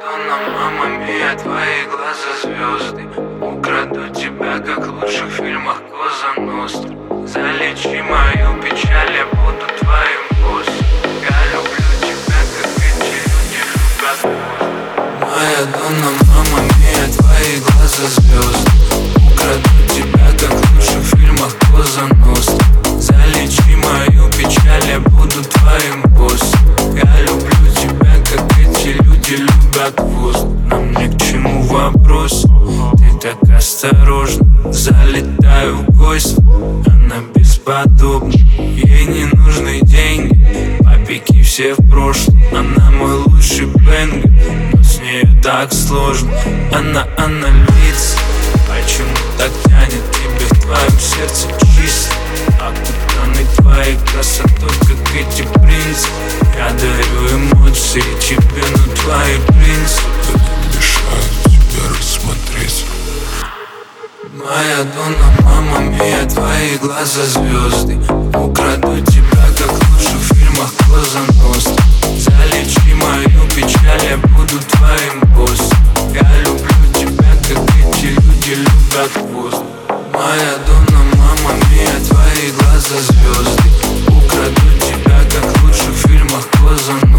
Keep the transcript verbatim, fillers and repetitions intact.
Дона, мама мия, твои глаза звезды. Украду тебя, как в лучших фильмах Коза Ностра. Залечи мою печаль, я буду твоим боссом. Я люблю тебя, как эти люди любят. Моя Дона, мама мия, твои глаза звезды. Украду тебя, как в лучших фильмах Коза Ностра. Залечи мою печаль, я буду твоим боссом. Я люблю тебя, как эти люди любят воздух. Нам ни к чему вопрос, ты так осторожно. Залетаю в гости, она бесподобна. Ей не нужны деньги, папики все в прошлом. Она мой лучший бэнгер, но с нею так сложно. Она, она львица, почему так тянет тебе в твоем сердце чисто? Окутаны твоей красотой, как эти принцы. Я дарю эмоции тебе, но твои принципы мешают тебя рассмотреть. Моя Дона, мама мия, твои глаза звезды. Украду тебя, как в лучших фильмах Коза Ностра. Залечи мою печаль, я буду твоим боссом. Я люблю тебя, как эти люди любят воздух. Моя Дона, мама мия, твои глаза звезды. Украду тебя, как в лучших фильмах Коза Ностра.